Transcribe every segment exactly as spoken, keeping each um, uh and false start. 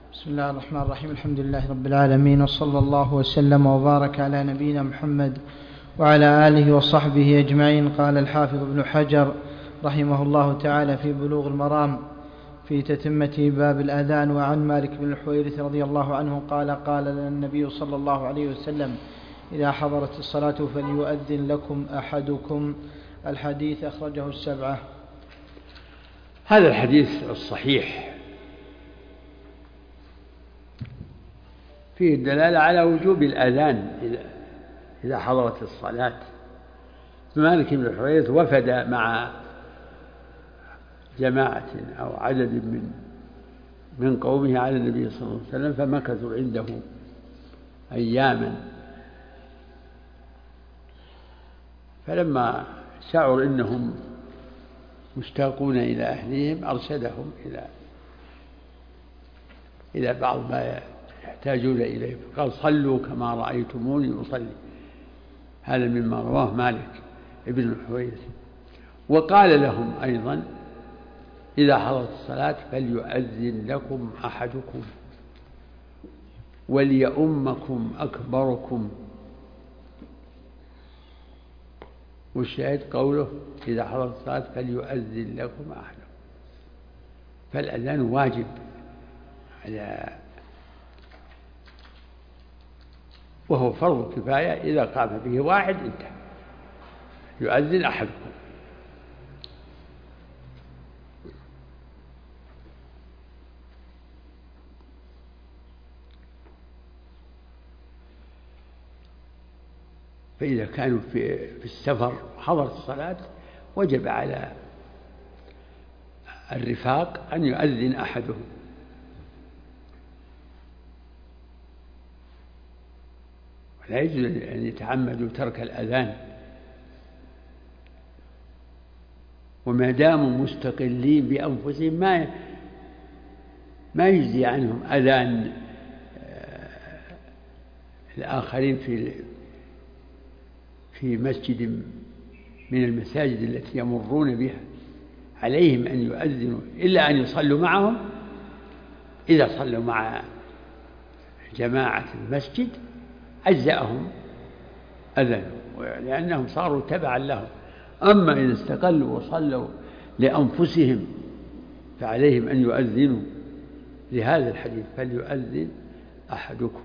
بسم الله الرحمن الرحيم. الحمد لله رب العالمين، وصلى الله وسلم وبارك على نبينا محمد وعلى آله وصحبه أجمعين. قال الحافظ ابن حجر رحمه الله تعالى في بلوغ المرام في تتمة باب الأذان: وعن مالك بن الحويرث رضي الله عنه قال: قال لنا النبي صلى الله عليه وسلم: إذا حضرت الصلاة فليؤذن لكم أحدكم. الحديث أخرجه السبعة. هذا الحديث الصحيح فيه الدلالة على وجوب الأذان إذا حضرت الصلاة. مالك بن الحويرث وفد مع جماعة أو عدد من من قومه على النبي صلى الله عليه وسلم، فمكثوا عنده أياما، فلما شعر إنهم مشتاقون إلى أهلهم أرشدهم إلى إلى بعض ما يحتاجون إليه، فقال: صلوا كما رأيتموني أصلي. هذا مما رواه مالك ابن الحويرث. وقال لهم أيضا: إذا حضرت الصلاة فليؤذن لكم أحدكم وليؤمكم أكبركم. والشاهد قوله: إذا حضرت الصلاة فليؤذن لكم أحدكم. فالأذان واجب على وهو فرض كفاية، إذا قام به واحد انتهى، يؤذن أحدكم. فإذا كانوا في في السفر حضرت الصلاة وجب على الرفاق أن يؤذن أحدهم، ولا يجوز أن يتعمدوا ترك الأذان، وما داموا مستقلين بأنفسهم ما ما يجزي عنهم أذان الآخرين في في مسجد من المساجد التي يمرون بها. عليهم أن يؤذنوا إلا أن يصلوا معهم. إذا صلوا مع جماعة المسجد أجزأهم أذانهم، لأنهم صاروا تبعا لهم. أما إذا استقلوا وصلوا لأنفسهم فعليهم أن يؤذنوا، لهذا الحديث: فليؤذن أحدكم.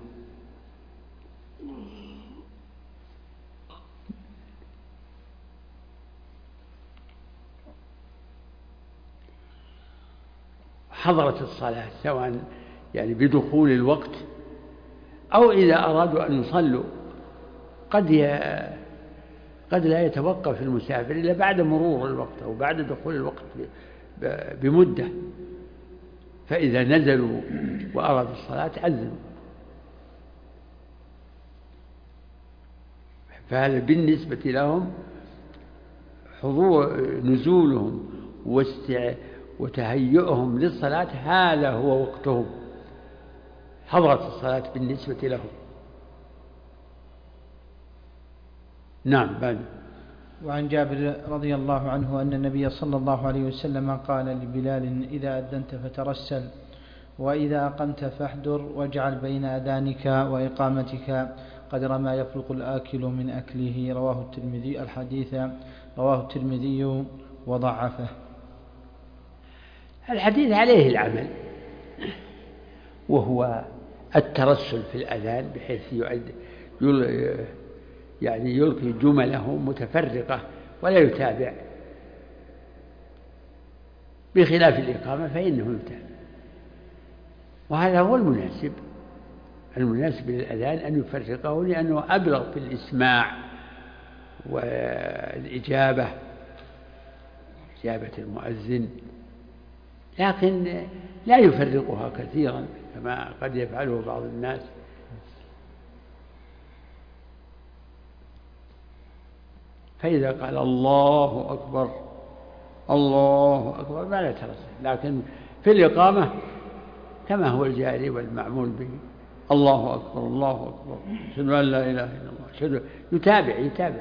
حضرت الصلاة سواء يعني بدخول الوقت أو إذا أرادوا أن يصلوا، قد ي... قد لا يتوقف المسافر إلا بعد مرور الوقت أو بعد دخول الوقت بمدة، فإذا نزلوا وأرادوا الصلاة أذنوا. فهذا بالنسبة لهم حضور نزولهم واستع... وتهيئهم للصلاة هذا هو وقتهم، حضرت الصلاة بالنسبة لهم. نعم. بعد. وعن جابر رضي الله عنه أن النبي صلى الله عليه وسلم قال لبلال: إذا أذنت فترسل، وإذا أقمت فاحذر، واجعل بين أذانك وإقامتك قدر ما يفرق الآكل من أكله. رواه الترمذي. الحديث رواه الترمذي وضعفه. الحديث عليه العمل، وهو الترسل في الأذان بحيث يل... يعني يلقي جمله متفرقة ولا يتابع، بخلاف الإقامة فإنه يتابع. وهذا هو المناسب المناسب للأذان أن يفرقه، لأنه أبلغ في الإسماع والإجابة، إجابة المؤذن، لكن لا يفرقها كثيرا كما قد يفعله بعض الناس. فإذا قال الله أكبر الله أكبر ما لا ترسل، لكن في الإقامة كما هو الجاري والمعمول به: الله أكبر الله أكبر أشهد أن لا إله إلا الله أشهد، يتابع يتابع.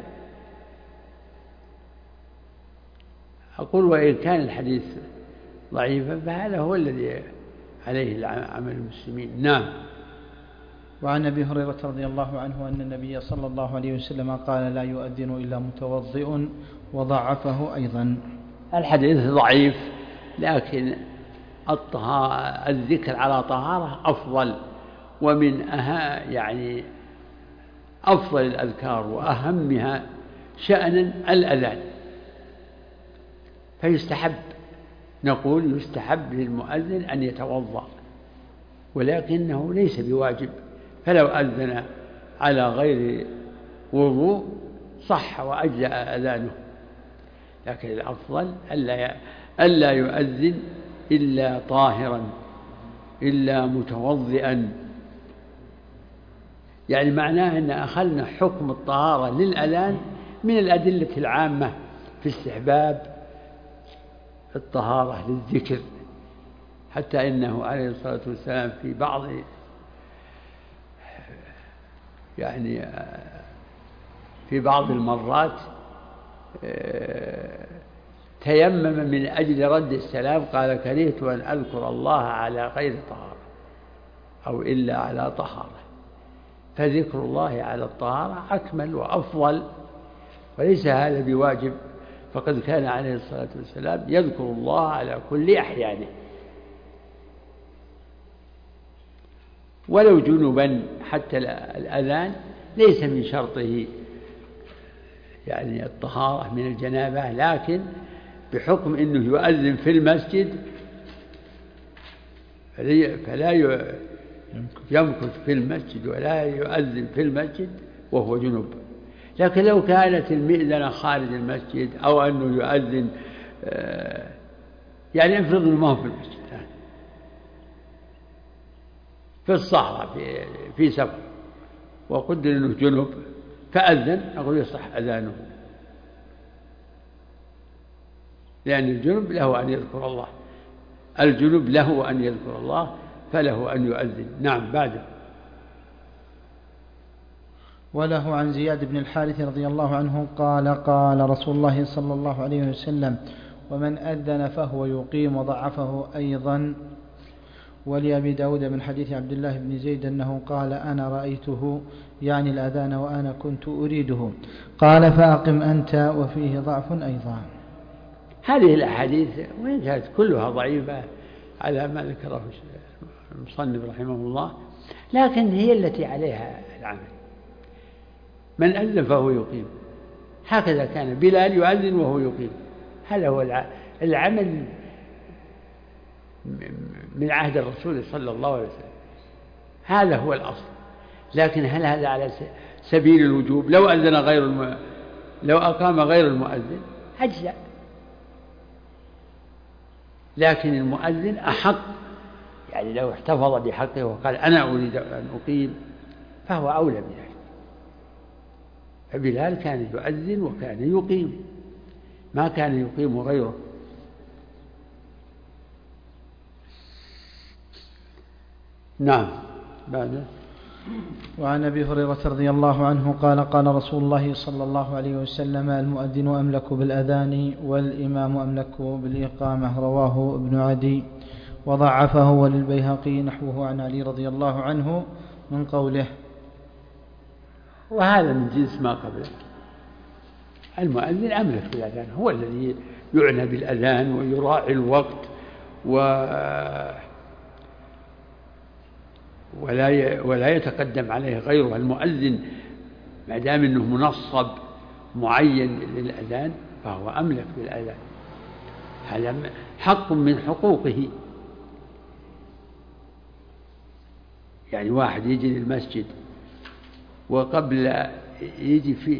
أقول: وإن كان الحديث ضعيفا فهذا هو الذي عليه عمل المسلمين. نعم. وعن أبي هريرة رضي الله عنه أن النبي صلى الله عليه وسلم قال لا يؤذن إلا متوضئ وضعفه أيضا. الحديث ضعيف، لكن الذكر على طهارة أفضل، ومن أها يعني أفضل الأذكار وأهمها شأنا الأذان، فيستحب، نقول يستحب للمؤذن أن يتوضأ، ولكنه ليس بواجب، فلو أذن على غير وضوء صح وأجزأ أذانه، لكن الأفضل ألا يؤذن إلا طاهرا إلا متوضئا. يعني معناه أن أخذنا حكم الطهارة للأذان من الأدلة العامة في استحباب الطهارة للذكر، حتى إنه عليه الصلاة والسلام في بعض يعني في بعض المرات تيمم من أجل رد السلام، قال كرهت أن أذكر الله على غير طهارة أو إلا على طهارة، فذكر الله على الطهارة أكمل وأفضل، وليس هذا بواجب، فقد كان عليه الصلاة والسلام يذكر الله على كل أحيانه ولو جنبا، حتى الأذان ليس من شرطه يعني الطهارة من الجنابة، لكن بحكم أنه يؤذن في المسجد فلا يمكث في المسجد ولا يؤذن في المسجد وهو جنب. لكن لو كانت المئذنة خارج المسجد أو أنه يؤذن يعني افرض ما هو في المسجد، في الصحراء في, في سفر وقدر أنه جنب فأذن، أقول يصح أذانه، لأن الجنب له أن يذكر الله، الجنب له أن يذكر الله فله أن يؤذن. نعم. بعده. وله عن زياد بن الحارث رضي الله عنه قال قال رسول الله صلى الله عليه وسلم ومن أذن فهو يقيم وضعفه أيضا. ولأبي داود من حديث عبد الله بن زيد أنه قال أنا رأيته يعني الأذان وأنا كنت أريده، قال فأقم أنت، وفيه ضعف أيضا. هذه الأحاديث وإن كانت كلها ضعيفة على ما ذكره المصنف رحمه الله، لكن هي التي عليها العمل. من أذن فهو يقيم، هكذا كان بلال يؤذن وهو يقيم، هذا هو العمل من عهد الرسول صلى الله عليه وسلم، هذا هو الأصل. لكن هل هذا على سبيل الوجوب؟ لو أذن غير الم... لو أقام غير المؤذن أجزاء، لكن المؤذن أحق، يعني لو احتفظ بحقه وقال أنا أريد أن أقيم فهو أولى بذلك. فبلال كان يؤذن وكان يقيم، ما كان يقيم غيره. نعم. بعد. وعن أبي هريرة رضي الله عنه قال قال رسول الله صلى الله عليه وسلم المؤذن أملك بالأذان والإمام أملك بالإقامة، رواه ابن عدي وضعفه، وللبيهقي نحوه عن علي رضي الله عنه من قوله. وهذا من جنس ما قبله، المؤذن أملك بالأذان، هو الذي يعنى بالأذان ويراعي الوقت و ولا ولا يتقدم عليه غيره. المؤذن ما دام انه منصب معين للأذان فهو أملك بالأذان، هذا حق من حقوقه. يعني واحد يجي للمسجد وقبل يجي في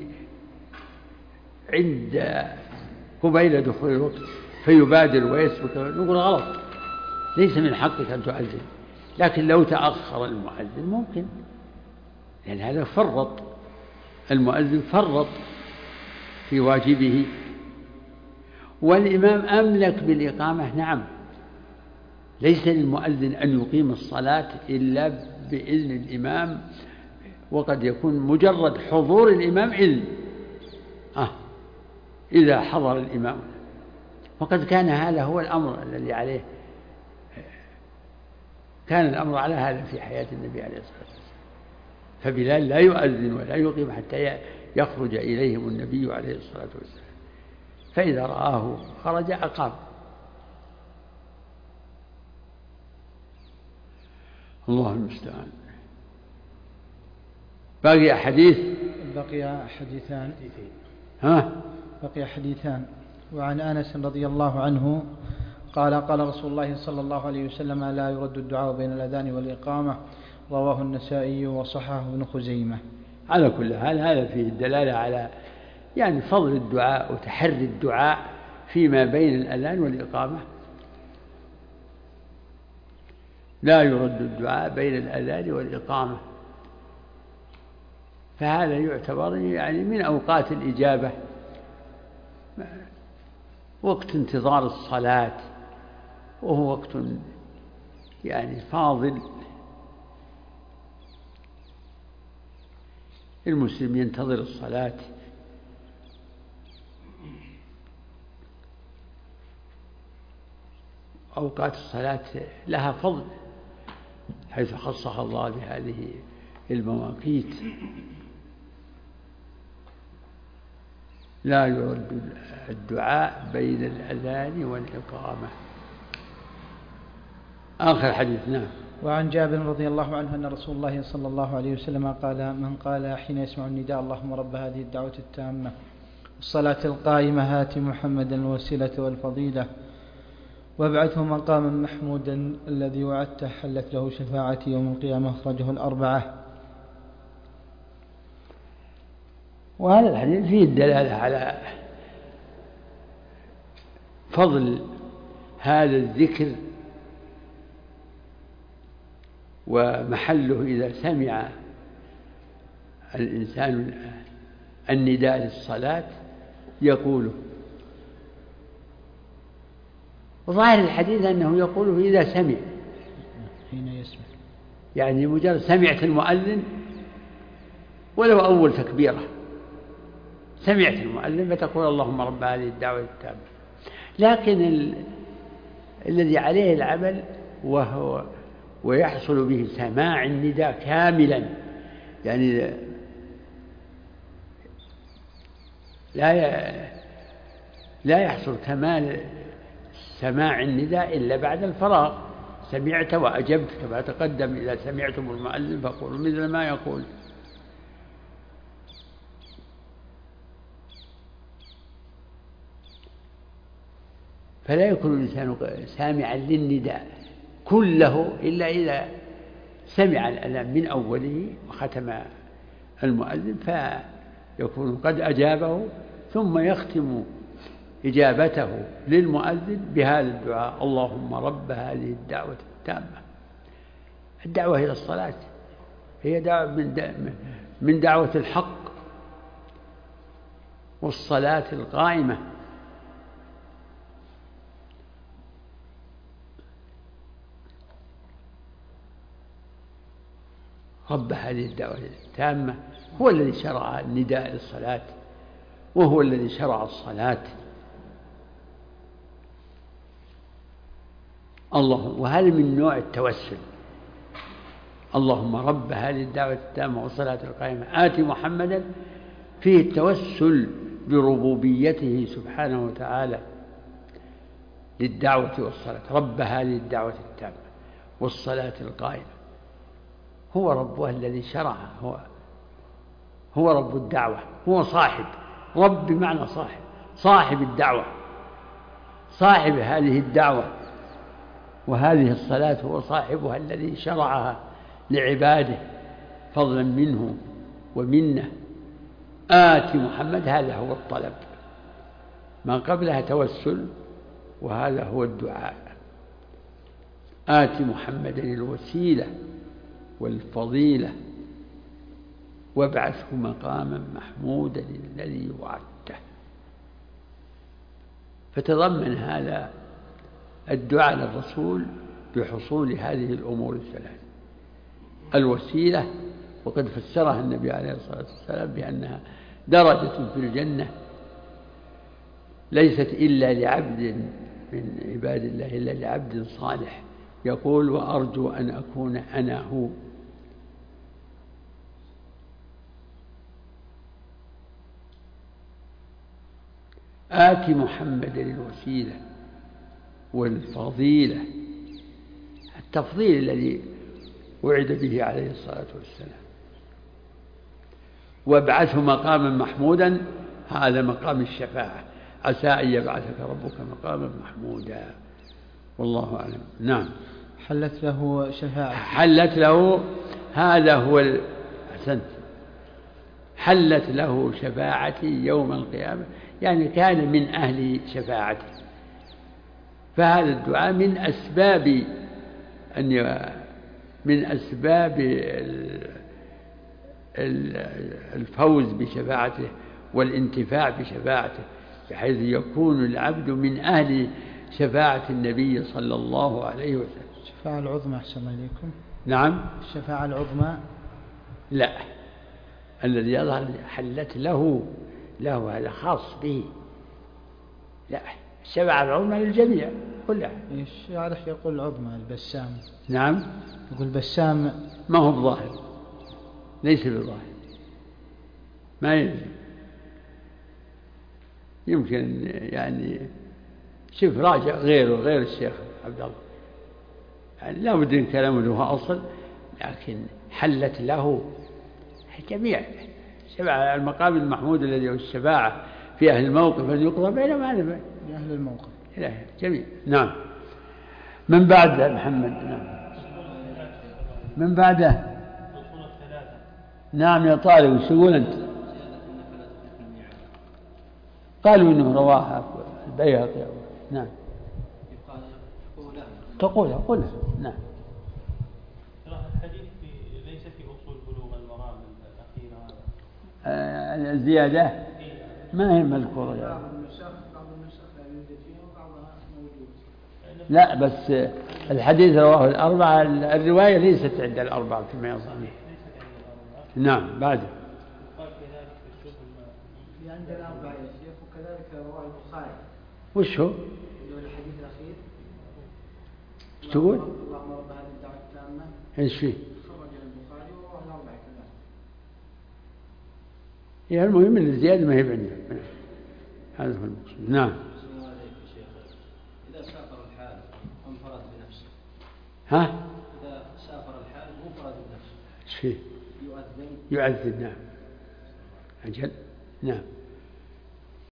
عند قبيل دخول الوقت فيبادر ويسبق، نقول غلط، ليس من حقك أن تؤذن. لكن لو تأخر المؤذن ممكن، لأن هذا فرط، المؤذن فرط في واجبه. والإمام أملك بالإقامة، نعم، ليس للمؤذن أن يقيم الصلاة إلا بإذن الإمام، وقد يكون مجرد حضور الإمام إذن آه إذا حضر الإمام، وقد كان هذا هو الأمر الذي عليه كان الأمر على هذا في حياة النبي عليه الصلاة والسلام، فبلال لا يؤذن ولا يقيم حتى يخرج إليهم النبي عليه الصلاة والسلام، فإذا رآه خرج أقام. الله المستعان. باقي حديث بقي حديثان ها بقي حديثان وعن أنس رضي الله عنه قال قال رسول الله صلى الله عليه وسلم لا يرد الدعاء بين الأذان والإقامة، رواه النسائي وصححه ابن خزيمة. على كل حال هذا فيه الدلالة على يعني فضل الدعاء وتحري الدعاء فيما بين الأذان والإقامة. لا يرد الدعاء بين الأذان والإقامة، فهذا يعتبر يعني من أوقات الإجابة، وقت انتظار الصلاة، وهو وقت يعني فاضل، المسلم ينتظر الصلاة. أوقات الصلاة لها فضل حيث خصها الله بهذه المواقيت. لا يرد الدعاء بين الأذان والإقامة. آخر حديث. نعم. وعن جابر رضي الله عنه أن رسول الله صلى الله عليه وسلم قال من قال حين يسمع النداء اللهم رب هذه الدعوة التامة والصلاة القائمة هات محمدا الوسيلة والفضيلة وابعثه مقاما محمودا الذي وعدته حلت له شفاعتي يوم القيامة، أخرجه الأربعة. وهذا الحديث فيه الدلالة على فضل هذا الذكر ومحله إذا سمع الإنسان النداء للصلاة يقوله. وظاهر الحديث أنه يقوله إذا سمع، حين يسمع يعني مجرد سمعت المؤذن ولو أول تكبيرة سمعت المؤذن فتقول اللهم رب هذه الدعوة التامة. لكن ال... الذي عليه العمل وهو ويحصل به سماع النداء كاملا، يعني لا ي... لا يحصل كمال سماع النداء إلا بعد الفراغ. سمعت وأجبت كما تقدم، إذا سمعتم المؤذن فقولوا مثل ما يقول. فلا يكون الإنسان سامعا للنداء كله إلا إذا سمع الأذان من أوله وختم المؤذن فيكون قد أجابه، ثم يختم إجابته للمؤذن بهذا الدعاء اللهم رب هذه الدعوة التامة. الدعوة إلى الصلاة هي دعوة من دعوة الحق والصلاة القائمة. رب هذه الدعوة التامة هو الذي شرع النداء للصلاة، وهو الذي شرع الصلاة. الله، وهذا من نوع التوسل. اللهم رب هذه الدعوة التامة والصلاة القائمة آت محمدا، فيه التوسل بربوبيته سبحانه وتعالى للدعوة والصلاة. رب هذه الدعوة التامة والصلاة القائمة، هو ربها الذي شرعها، هو هو رب الدعوة، هو صاحب. رب بمعنى صاحب، صاحب الدعوة، صاحب هذه الدعوة، وهذه الصلاة هو صاحبها الذي شرعها لعباده فضلا منه ومنه. آت محمد، هذا هو الطلب، ما قبلها توسل، وهذا هو الدعاء. آت محمدا الوسيلة والفضيلة وابعثه مقاما محمودا الذي وعدته. فتضمن هذا الدعاء للرسول بحصول هذه الأمور الثلاث: الوسيلة، وقد فسرها النبي عليه الصلاة والسلام بأنها درجة في الجنة ليست إلا لعبد من عباد الله، إلا لعبد صالح يقول وأرجو أن أكون أنا هو. آت محمد الوسيلة والفضيلة، التفضيل الذي وعد به عليه الصلاة والسلام، وابعثه مقاما محمودا، هذا مقام الشفاعة، عسى أن يبعثك ربك مقاما محمودا، والله أعلم. نعم. حلت له شفاعة، حلت له، هذا هو الأحسنت، حلت له شفاعتي يوم القيامة، يعني كان من أهل شفاعتي. فهذا الدعاء من أسباب أن من أسباب الفوز بشفاعته والانتفاع بشفاعته، بحيث يكون العبد من أهل شفاعة النبي صلى الله عليه وسلم. الشفاعة العظمى أحسن إليكم. نعم. الشفاعة العظمى لا، الذي يظهر حلت له، له هذا خاص به. لا، الشفاعة العظمى للجميع كلها. ايش يعرف يقول العظمى؟ البسام. نعم. يقول بسام ما هو بظاهر، ليس بظاهر، ما يلزم. يمكن يعني شوف راجع غيره غير الشيخ عبد الله، يعني لا بد ان كلامه له اصل، لكن حلت له جميع شفاعة. المقام المحمود الذي هو الشفاعة في أهل الموقف أن يقضى بينهم على أهل الموقف جميع. نعم. من بعد محمد. نعم. من بعده. نعم يا طالب، وش تقول أنت؟ قالوا إنه رواها البيهقي. نعم. تقولها قولها. نعم. الحديث ليس في أصول بلوغ المرام الأخيرة هذا الزيادة ما هي مذكورة يعني. لا بس الحديث رواه الأربعة، الرواية ليست عند الأربعة كما يظن. نعم. بعد عند الأربعة يا شيخ، وكذلك رواه البخاري. وش هو؟ الحديث الأخير. ايش تقول؟ اللهم رب هذه الدعوة التامة. ايش فيه؟ خرج البخاري ورواه الأربعة كذلك. يعني المهم ان الزيادة ما هي عندنا. هذا هو المقصود. نعم. إذا سافر الحال وانفرد بنفسه. ها؟ إذا سافر الحال وانفرد بنفسه. ايش فيه؟ يؤذن. يؤذن. نعم. أجل. نعم.